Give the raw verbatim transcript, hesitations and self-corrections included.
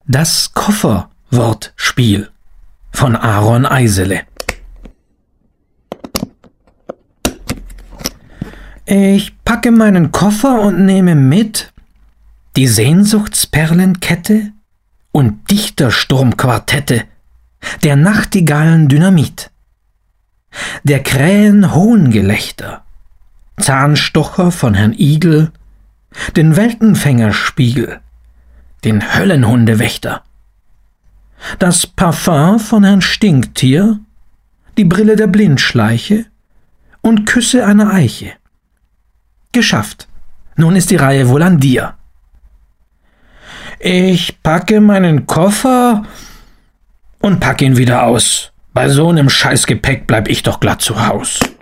Das Kofferwortspiel von Aaron Eisele. Ich packe meinen Koffer und nehme mit die Sehnsuchtsperlenkette und Dichtersturmquartette, der Nachtigallen Dynamit, der Krähen Hohngelächter, Zahnstocher von Herrn Igel, den Weltenfängerspiegel, den Höllenhundewächter, das Parfum von Herrn Stinktier, die Brille der Blindschleiche und Küsse einer Eiche. Geschafft. Nun ist die Reihe wohl an dir. Ich packe meinen Koffer und pack ihn wieder aus. Bei so einem Scheißgepäck bleib ich doch glatt zu Haus.